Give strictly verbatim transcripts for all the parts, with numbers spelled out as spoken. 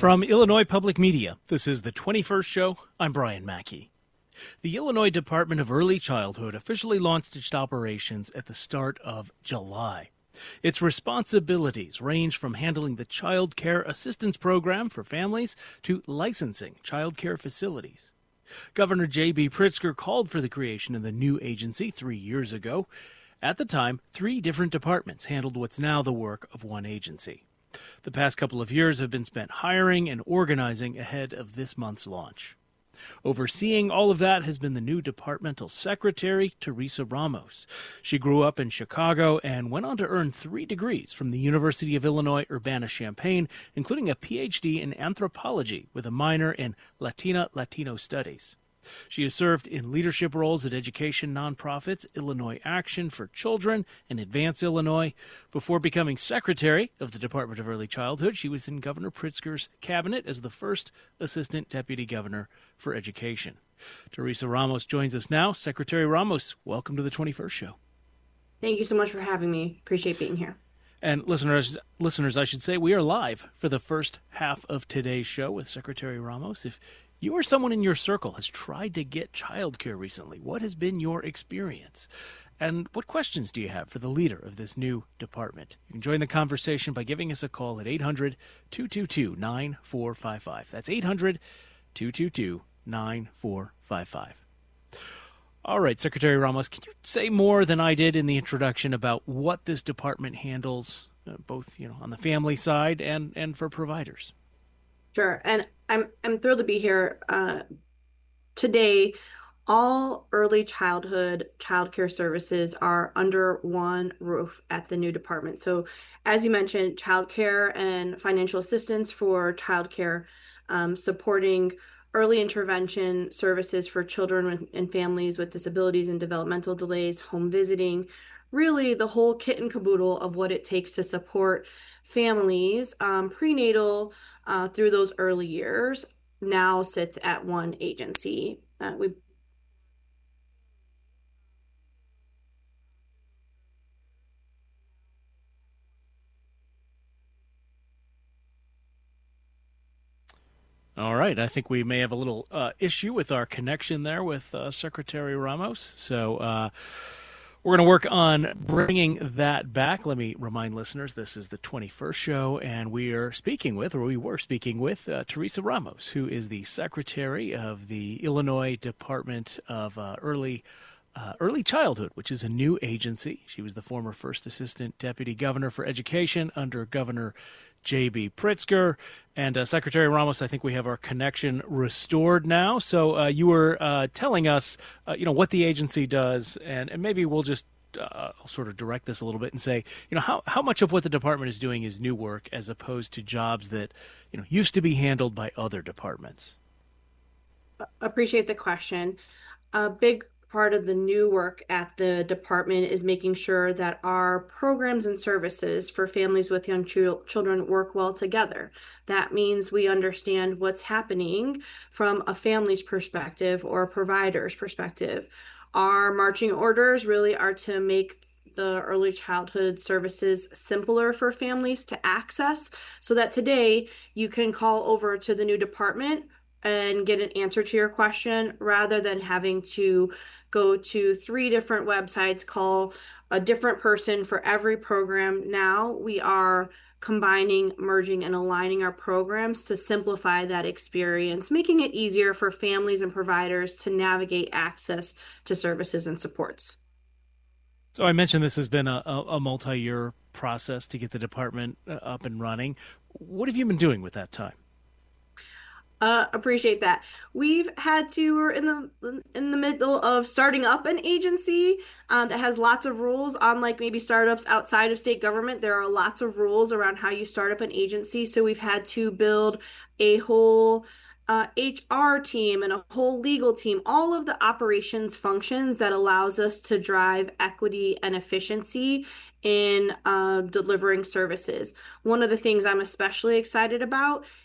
From Illinois Public Media, this is the twenty-first Show. I'm Brian Mackey. The Illinois Department of Early Childhood officially launched its operations at the start of July. Its responsibilities range from handling the Child Care Assistance Program for families to licensing child care facilities. Governor J B Pritzker called for the creation of the new agency three years ago. At the time, three different departments handled what's now the work of one agency. The past couple of years have been spent hiring and organizing ahead of this month's launch. Overseeing all of that has been the new departmental secretary, Teresa Ramos. She grew up in Chicago and went on to earn three degrees from the University of Illinois Urbana-Champaign, including a P H D in anthropology with a minor in Latina-Latino studies. She has served in leadership roles at education nonprofits Illinois Action for Children and Advance Illinois. Before becoming secretary of the Department of Early Childhood, she was in Governor Pritzker's cabinet as the first assistant deputy governor for education. Teresa Ramos joins us now. Secretary Ramos, welcome to the twenty-first Show. Thank you so much for having me. Appreciate being here. And listeners, listeners, I should say, we are live for the first half of today's show with Secretary Ramos. If you or someone in your circle has tried to get childcare recently, what has been your experience? And what questions do you have for the leader of this new department? You can join the conversation by giving us a call at eight hundred, two two two, nine four five five. That's eight hundred, two two two, nine four five five. All right, Secretary Ramos, can you say more than I did in the introduction about what this department handles, uh, both you know, on the family side and, and for providers? Sure, and I'm I'm thrilled to be here uh, today. All early childhood childcare services are under one roof at the new department. So, as you mentioned, childcare and financial assistance for childcare, um, supporting early intervention services for children and families with disabilities and developmental delays, home visiting, really the whole kit and caboodle of what it takes to support families um, prenatal uh, through those early years now sits at one agency. Uh, we've All right. I think we may have a little uh, issue with our connection there with uh, Secretary Ramos. So uh, we're going to work on bringing that back. Let me remind listeners, this is the twenty-first Show, and we are speaking with, or we were speaking with, uh, Teresa Ramos, who is the Secretary of the Illinois Department of uh, Early Uh, Early Childhood, which is a new agency. She was the former First Assistant Deputy Governor for Education under Governor J B Pritzker. And uh, Secretary Ramos, I think we have our connection restored now. So uh, you were uh, telling us, uh, you know, what the agency does, and, and maybe we'll just uh, sort of direct this a little bit and say, you know, how, how much of what the department is doing is new work as opposed to jobs that, you know, used to be handled by other departments? Appreciate the question. A big part of the new work at the department is making sure that our programs and services for families with young ch children work well together. That means we understand what's happening from a family's perspective or a provider's perspective. Our marching orders really are to make the early childhood services simpler for families to access so that today you can call over to the new department and get an answer to your question rather than having to go to three different websites, call a different person for every program. Now we are combining, merging, and aligning our programs to simplify that experience, making it easier for families and providers to navigate access to services and supports. So I mentioned this has been a, a, a multi-year process to get the department uh, up and running. What have you been doing with that time? Uh, appreciate that. We've had to, we're in the in the middle of starting up an agency um, that has lots of rules. Unlike maybe startups outside of state government, there are lots of rules around how you start up an agency. So we've had to build a whole uh, H R team and a whole legal team, all of the operations functions that allows us to drive equity and efficiency in uh, delivering services. One of the things I'm especially excited about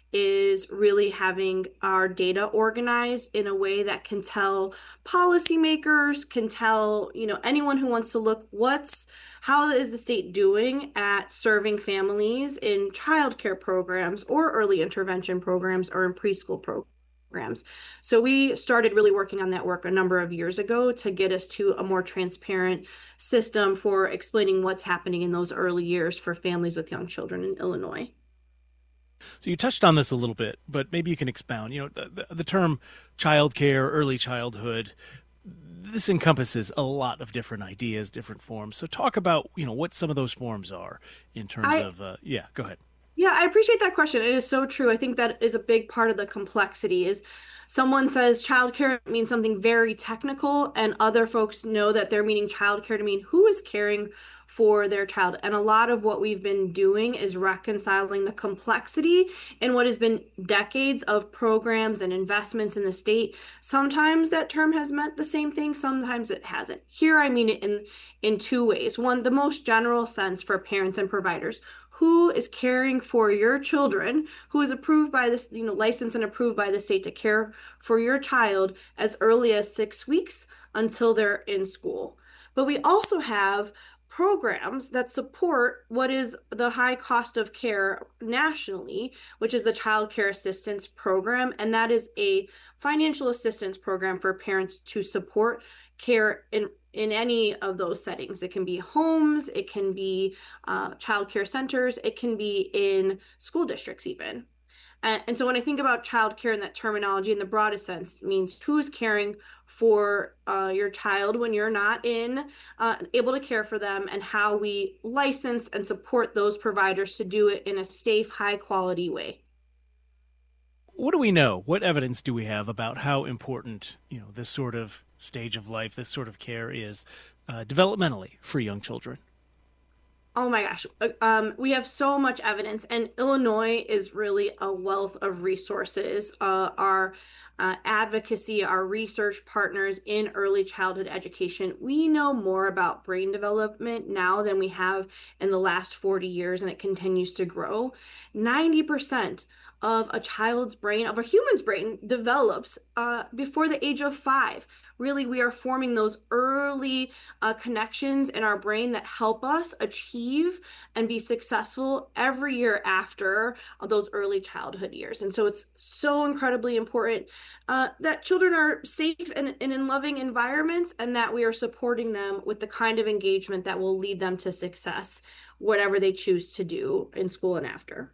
is really having our data organized in a way that can tell policymakers, can tell, you know, anyone who wants to look what's how is the state doing at serving families in childcare programs or early intervention programs or in preschool programs. So we started really working on that work a number of years ago to get us to a more transparent system for explaining what's happening in those early years for families with young children in Illinois. So you touched on this a little bit, but maybe you can expound. You know, the, the, the term childcare, early childhood, this encompasses a lot of different ideas, different forms. So talk about, you know, what some of those forms are in terms I, of, uh, yeah, go ahead. Yeah, I appreciate that question. It is so true. I think that is a big part of the complexity is someone says childcare means something very technical, and other folks know that they're meaning childcare to mean who is caring for their child. And a lot of what we've been doing is reconciling the complexity in what has been decades of programs and investments in the state. Sometimes that term has meant the same thing, sometimes it hasn't. Here I mean it in in two ways. One, the most general sense for parents and providers. Who is caring for your children, who is approved by this, you know, licensed and approved by the state to care for your child as early as six weeks until they're in school. But we also have programs that support what is the high cost of care nationally, which is the Child Care Assistance Program. And that is a financial assistance program for parents to support care in in any of those settings. It can be homes, it can be uh, child care centers, it can be in school districts even. And, and so when I think about childcare in that terminology in the broadest sense, it means who is caring for uh, your child when you're not in uh, able to care for them, and how we license and support those providers to do it in a safe, high quality way. What do we know? What evidence do we have about how important, you know, this sort of stage of life, this sort of care is uh, developmentally for young children? Oh my gosh. Um, we have so much evidence, and Illinois is really a wealth of resources. Uh, our uh, advocacy, our research partners in early childhood education, we know more about brain development now than we have in the last forty years, and it continues to grow. ninety percent of a child's brain, of a human's brain, develops uh, before the age of five. Really, we are forming those early uh, connections in our brain that help us achieve and be successful every year after those early childhood years. And so it's so incredibly important uh, that children are safe and, and in loving environments, and that we are supporting them with the kind of engagement that will lead them to success, whatever they choose to do in school and after.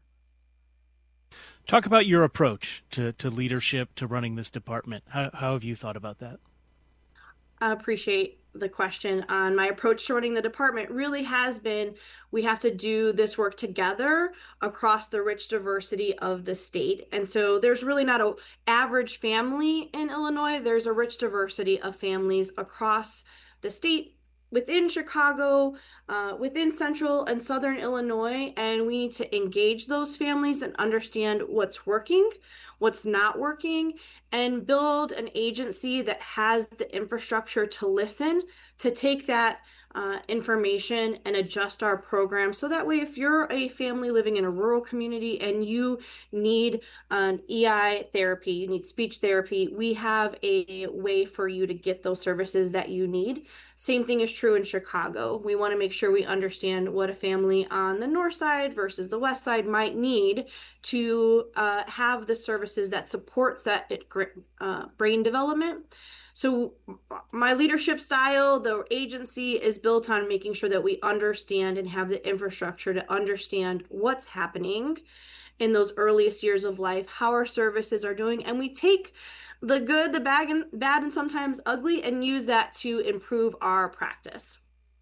Talk about your approach to, to leadership, to running this department. How, how have you thought about that? I appreciate the question. On my approach to running the department really has been, we have to do this work together across the rich diversity of the state. And so there's really not an average family in Illinois. There's a rich diversity of families across the state, within Chicago, uh, within central and southern Illinois, and we need to engage those families and understand what's working, what's not working, and build an agency that has the infrastructure to listen, to take that uh, information and adjust our program. So that way, if you're a family living in a rural community and you need an E I therapy, you need speech therapy, we have a way for you to get those services that you need. Same thing is true in Chicago. We want to make sure we understand what a family on the north side versus the west side might need to uh, have the services that supports that uh, brain development. So my leadership style, the agency, is built on making sure that we understand and have the infrastructure to understand what's happening in those earliest years of life, how our services are doing, and we take the good, the bad, and bad, and sometimes ugly, and use that to improve our practice.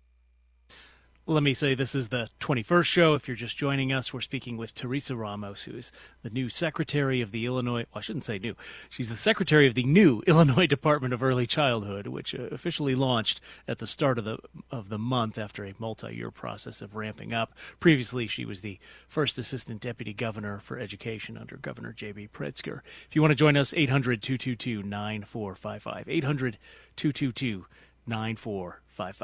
Let me say this is the twenty-first show. If you're just joining us, we're speaking with Teresa Ramos, who is the new secretary of the Illinois, well, I shouldn't say new, she's the secretary of the new Illinois Department of Early Childhood, which uh, officially launched at the start of the of the month after a multi-year process of ramping up. Previously, she was the first assistant deputy governor for education under Governor J B Pritzker. If you want to join us, eight hundred, two two two, nine four five five, eight hundred, two two two, nine four five five.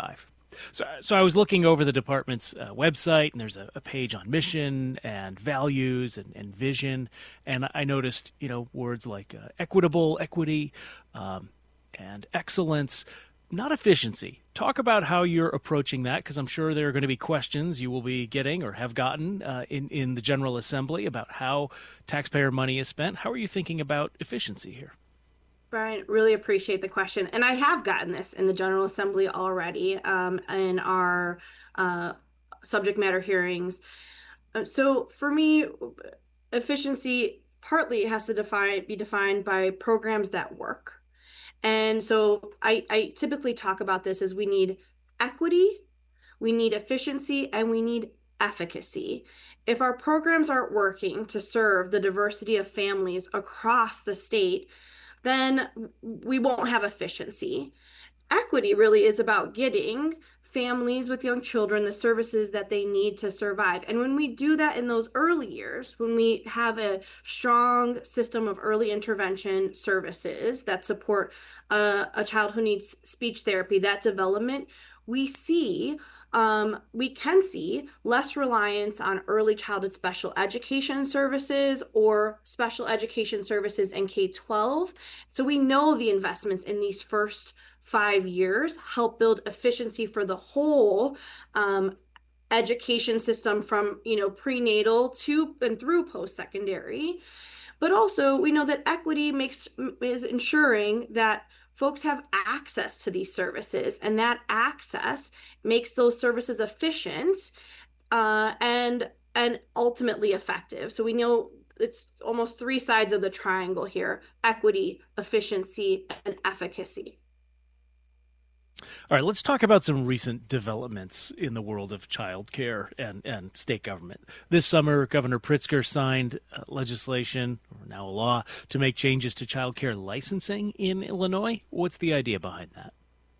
So, so I was looking over the department's uh, website, and there's a, a page on mission and values and, and vision, and I noticed, you know, words like uh, equitable, equity, um, and excellence, not efficiency. Talk about how you're approaching that, because I'm sure there are going to be questions you will be getting or have gotten uh, in in the General Assembly about how taxpayer money is spent. How are you thinking about efficiency here? Brian, really appreciate the question. And I have gotten this in the General Assembly already, um, in our uh, subject matter hearings. Uh, So for me, efficiency partly has to define be defined by programs that work. And so I, I typically talk about this as we need equity, we need efficiency, and we need efficacy. If our programs aren't working to serve the diversity of families across the state, then we won't have efficiency. Equity really is about getting families with young children the services that they need to survive. And when we do that in those early years, when we have a strong system of early intervention services that support a, a child who needs speech therapy, that development, we see um, we can see less reliance on early childhood special education services or special education services in K twelve. So we know the investments in these first five years help build efficiency for the whole um, education system from, you know, prenatal to and through post-secondary. But also, we know that equity makes is ensuring that folks have access to these services, and that access makes those services efficient uh, and and ultimately effective. So we know it's almost three sides of the triangle here: equity, efficiency, and efficacy. All right, let's talk about some recent developments in the world of child care and, and state government. This summer, Governor Pritzker signed uh, legislation, or now a law, to make changes to child care licensing in Illinois. What's the idea behind that?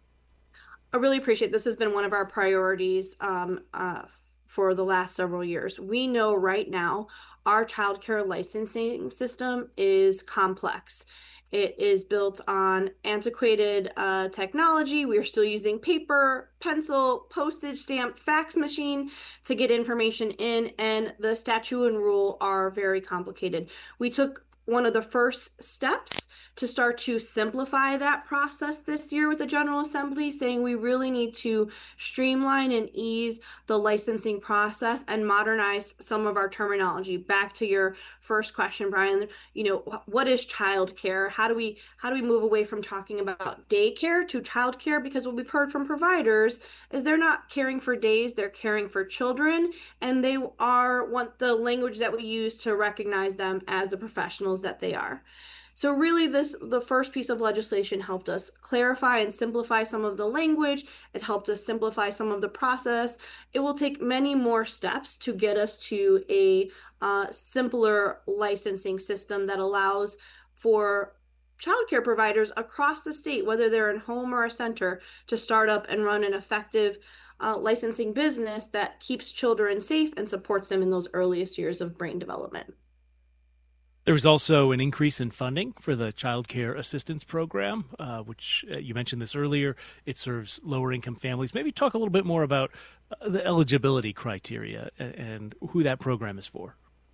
I really appreciate this has been one of our priorities um, uh, for the last several years. We know right now our childcare licensing system is complex. It is built on antiquated uh, technology. We are still using paper, pencil, postage stamp, fax machine to get information in, and the statute and rule are very complicated. We took one of the first steps to start to simplify that process this year with the General Assembly, saying we really need to streamline and ease the licensing process and modernize some of our terminology. Back to your first question, Brian, you know, what is child care? How do we how do we move away from talking about daycare to child care? Because what we've heard from providers is they're not caring for days, they're caring for children, and they are want the language that we use to recognize them as the professionals that they are. So really this the first piece of legislation helped us clarify and simplify some of the language. It helped us simplify some of the process. It will take many more steps to get us to a uh, simpler licensing system that allows for childcare providers across the state, whether they're in home or a center, to start up and run an effective uh, licensing business that keeps children safe and supports them in those earliest years of brain development. There was also an increase in funding for the Child Care Assistance Program, uh, which uh, you mentioned this earlier. It serves lower income families. Maybe talk a little bit more about uh, the eligibility criteria and, and who that program is for.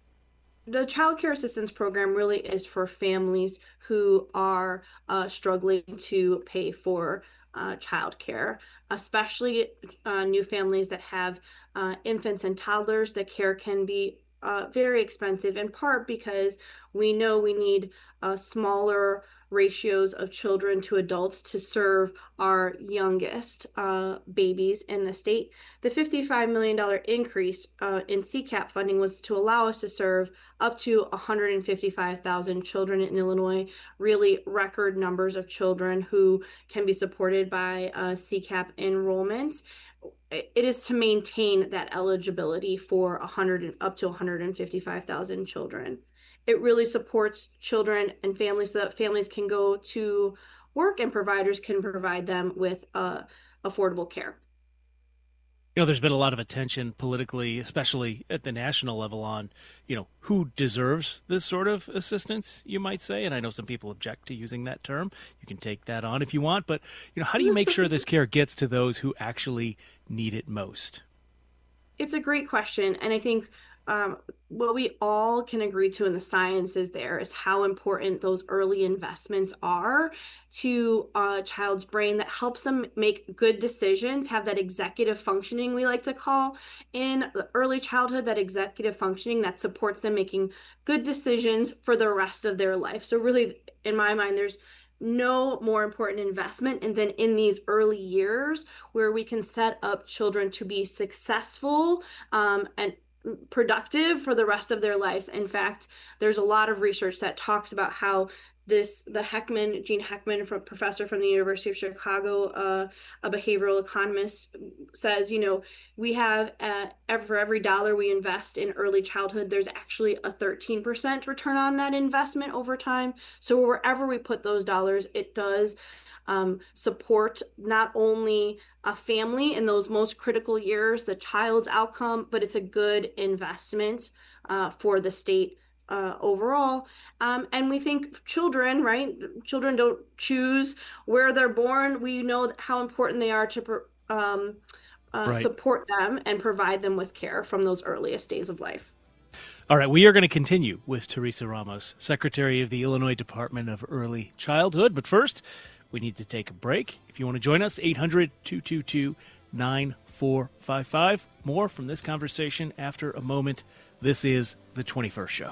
The Child Care Assistance Program really is for families who are uh, struggling to pay for uh, childcare, especially uh, new families that have uh, infants and toddlers. The care can be uh, very expensive, in part because we know we need uh, smaller ratios of children to adults to serve our youngest uh, babies in the state. The fifty-five million dollars increase uh, in C CAP funding was to allow us to serve up to one hundred fifty-five thousand children in Illinois, really record numbers of children who can be supported by uh, C CAP enrollment. It is to maintain that eligibility for one hundred up to one hundred fifty-five thousand children. It really supports children and families so that families can go to work and providers can provide them with uh, affordable care. You know, there's been a lot of attention politically, especially at the national level, on, you know, who deserves this sort of assistance, you might say. And I know some people object to using that term. You can take that on if you want. But, you know, how do you make sure this care gets to those who actually need it most? It's a great question. And I think um, what we all can agree to in the science is there is how important those early investments are to a child's brain that helps them make good decisions, have that executive functioning we like to call in the early childhood, that executive functioning that supports them making good decisions for the rest of their life. So really, in my mind, there's no more important investment and then in these early years where we can set up children to be successful um, and productive for the rest of their lives. In fact, there's a lot of research that talks about how this the Heckman, Gene Heckman, from professor from the University of Chicago, uh, a behavioral economist, says, you know, we have uh, for every dollar we invest in early childhood, there's actually a thirteen percent return on that investment over time. So wherever we put those dollars, it does um, support not only a family in those most critical years, the child's outcome, but it's a good investment uh, for the state uh, overall. Um, and we think children, right? Children don't choose where they're born. We know how important they are to um, uh, Right. support them and provide them with care from those earliest days of life. All right, we are going to continue with Teresa Ramos, Secretary of the Illinois Department of Early Childhood. But first, we need to take a break. If you want to join us, eight hundred, two two two, nine four five five. More from this conversation after a moment. This is The twenty-first Show.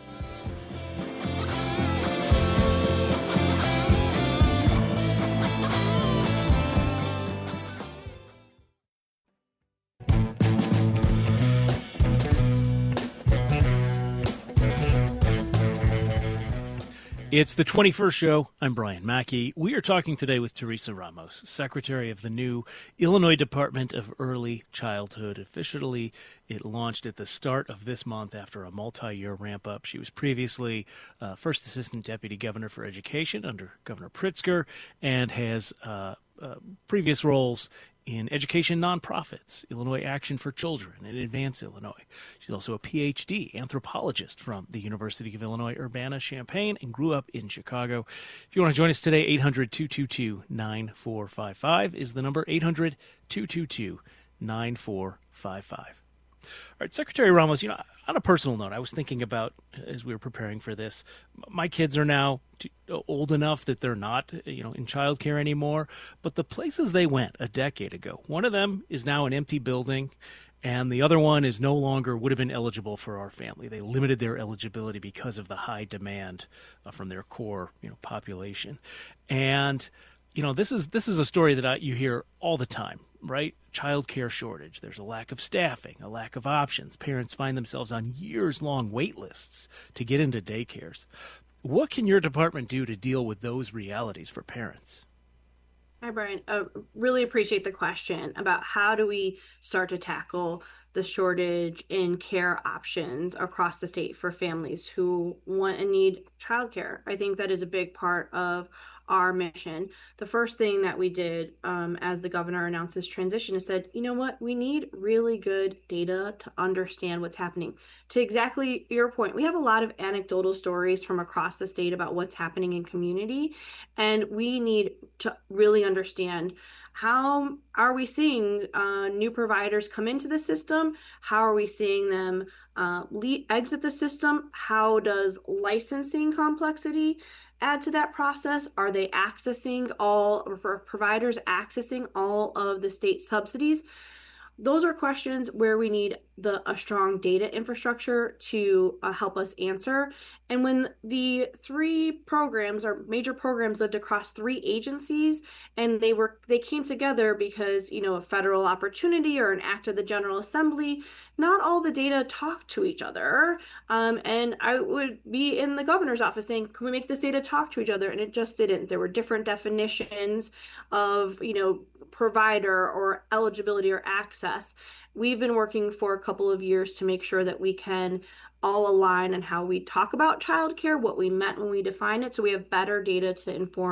It's The twenty-first Show. I'm Brian Mackey. We are talking today with Teresa Ramos, Secretary of the new Illinois Department of Early Childhood. Officially, it launched at the start of this month after a multi-year ramp-up. She was previously uh, First Assistant Deputy Governor for Education under Governor Pritzker and has uh, uh, previous roles in education nonprofits, Illinois Action for Children, and Advance Illinois. She's also a P H D anthropologist from the University of Illinois Urbana-Champaign and grew up in Chicago. If you want to join us today, eight hundred, two two two, nine four five five is the number, eight hundred, two two two, nine four five five. All right, Secretary Ramos, you know, on a personal note, I was thinking about, as we were preparing for this, my kids are now too, old enough that they're not, you know, in childcare anymore, but the places they went a decade ago, one of them is now an empty building, and the other one is no longer would have been eligible for our family. They limited their eligibility because of the high demand uh, from their core, you know, population. And, you know, this is this is a story that I, you hear all the time, right? Child care shortage. There's a lack of staffing, a lack of options. Parents find themselves on years-long wait lists to get into daycares. What can your department do to deal with those realities for parents? Hi, Brian. Uh, really appreciate the question about how do we start to tackle the shortage in care options across the state for families who want and need childcare. I think that is a big part of our mission. The first thing that we did um, as the governor announced this transition is said, you know what, we need really good data to understand what's happening. To exactly your point, we have a lot of anecdotal stories from across the state about what's happening in community, and we need to really understand how are we seeing uh, new providers come into the system? How are we seeing them uh, le- exit the system? How does licensing complexity add to that process? Are they accessing all, or providers accessing all of the state subsidies? Those are questions where we need the a strong data infrastructure to uh, help us answer. And when the three programs or major programs lived across three agencies, and they were they came together because, you know, a federal opportunity or an act of the General Assembly, not all the data talk to each other. Um, and I would be in the governor's office saying, can we make this data talk to each other? And it just didn't. There were different definitions of, you know, provider or eligibility or access. We've been working for a couple of years to make sure that we can all align on how we talk about childcare, what we meant when we define it, so we have better data to inform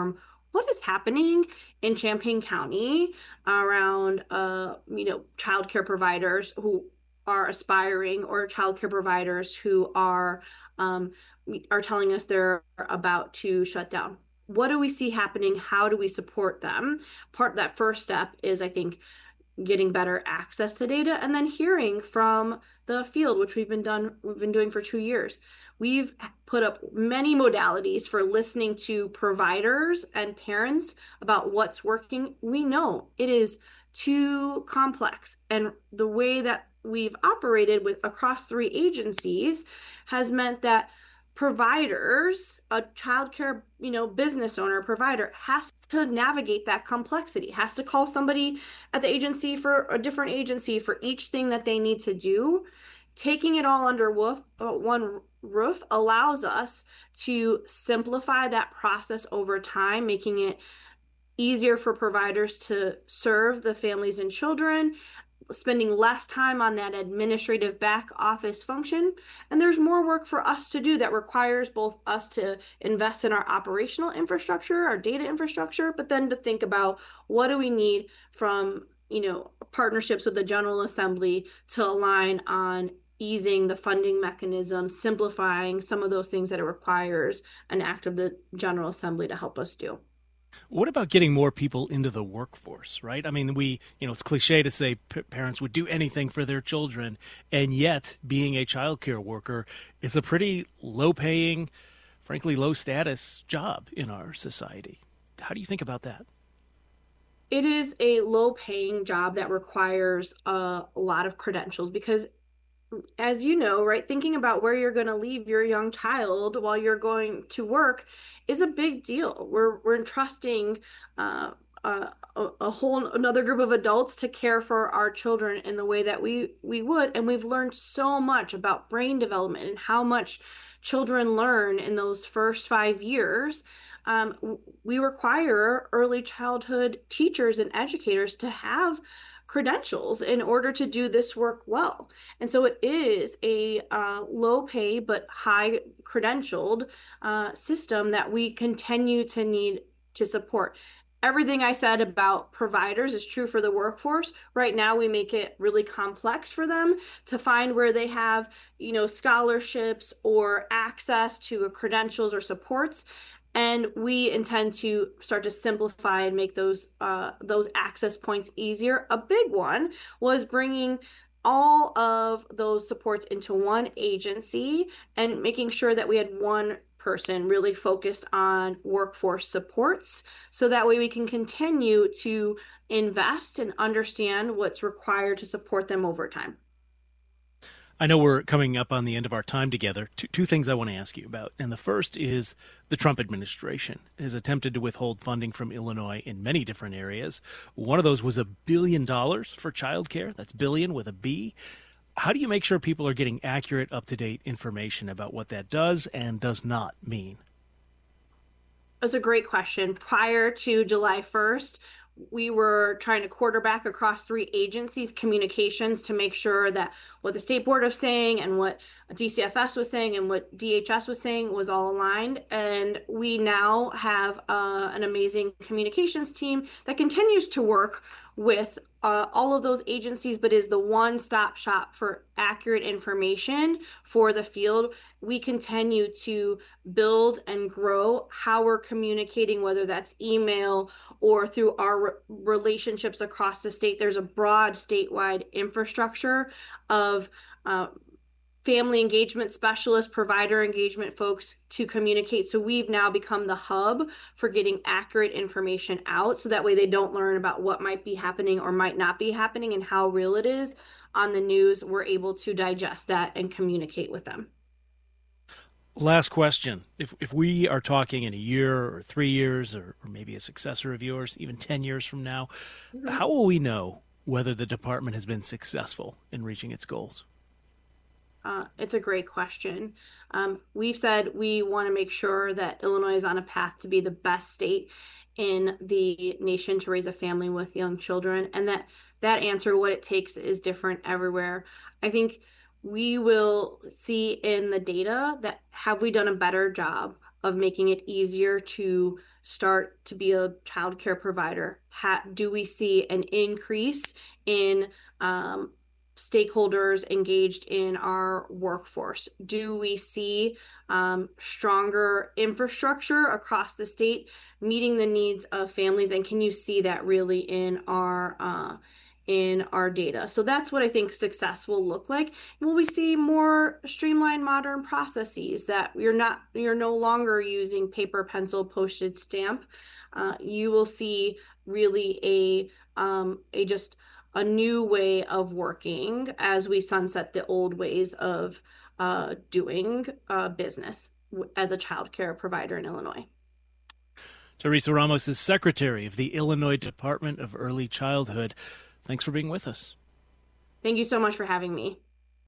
what is happening in Champaign County around, uh, you know, childcare providers who are aspiring or childcare providers who are um, are telling us they're about to shut down. What do we see happening? How do we support them? Part that first step is, I think, getting better access to data and then hearing from the field, which we've been done we've been doing for two years. We've put up many modalities for listening to providers and parents about what's working. We know it is too complex, and the way that we've operated with across three agencies has meant that providers, a childcare, you know, business owner, provider has to navigate that complexity, has to call somebody at the agency for a different agency for each thing that they need to do. Taking it all under woof, uh, one roof allows us to simplify that process over time, making it easier for providers to serve the families and children, spending less time on that administrative back office function. And there's more work for us to do that requires both us to invest in our operational infrastructure, our data infrastructure, but then to think about what do we need from, you know, partnerships with the General Assembly to align on easing the funding mechanism, simplifying some of those things that it requires an act of the General Assembly to help us do. What about getting more people into the workforce, right? I mean, we, you know, it's cliche to say p- parents would do anything for their children, and yet being a childcare worker is a pretty low paying, frankly, low status job in our society. How do you think about that? It is a low paying job that requires a lot of credentials because, as you know, right, thinking about where you're going to leave your young child while you're going to work is a big deal. We're we're entrusting uh, uh, a, a whole another group of adults to care for our children in the way that we we would, and we've learned so much about brain development and how much children learn in those first five years. Um, we require early childhood teachers and educators to have credentials in order to do this work well. And so it is a uh, low pay but high credentialed uh, system that we continue to need to support. Everything I said about providers is true for the workforce. Right now, we make it really complex for them to find where they have, you know, scholarships or access to credentials or supports. And we intend to start to simplify and make those uh, those access points easier. A big one was bringing all of those supports into one agency and making sure that we had one person really focused on workforce supports. So that way we can continue to invest and understand what's required to support them over time. I know we're coming up on the end of our time together. Two, two things I want to ask you about. And the first is the Trump administration has attempted to withhold funding from Illinois in many different areas. One of those was a billion dollars for childcare. That's billion with a B. How do you make sure people are getting accurate, up to date information about what that does and does not mean? That's a great question. Prior to July first, we were trying to quarterback across three agencies' communications to make sure that what the State Board was saying and what D C F S was saying and what D H S was saying was all aligned. And we now have uh, an amazing communications team that continues to work with uh, all of those agencies, but is the one-stop shop for accurate information for the field. We continue to build and grow how we're communicating, whether that's email or through our re- relationships across the state. There's a broad statewide infrastructure of uh, family engagement specialists, provider engagement folks to communicate. So we've now become the hub for getting accurate information out. So that way they don't learn about what might be happening or might not be happening and how real it is on the news. We're able to digest that and communicate with them. Last question. If if we are talking in a year or three years or, or maybe a successor of yours, even ten years from now, mm-hmm. how will we know whether the department has been successful in reaching its goals? Uh, it's a great question. Um, we've said we want to make sure that Illinois is on a path to be the best state in the nation to raise a family with young children, and that that answer, what it takes, is different everywhere. I think we will see in the data that have we done a better job of making it easier to start to be a childcare provider? Ha do we see an increase in um, stakeholders engaged in our workforce? Do we see um, stronger infrastructure across the state meeting the needs of families? And can you see that really in our uh, in our data? So that's what I think success will look like. Will we see more streamlined modern processes that you're not you're no longer using paper, pencil, postage stamp? Uh, you will see really a um, a just a new way of working as we sunset the old ways of uh, doing uh, business as a child care provider in Illinois. Teresa Ramos is secretary of the Illinois Department of Early Childhood. Thanks for being with us. Thank you so much for having me.